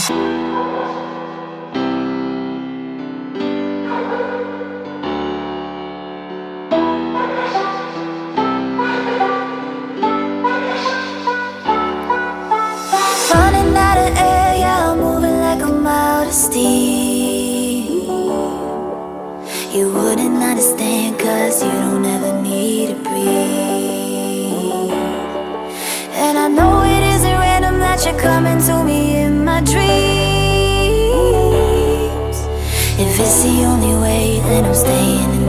Running out of air, yeah, I'm moving like I'm out of steam. You wouldn't understand, cause you don't ever need to breathe. And I know it isn't random that you're coming to me in my dreams. If it's the only way, then I'm staying in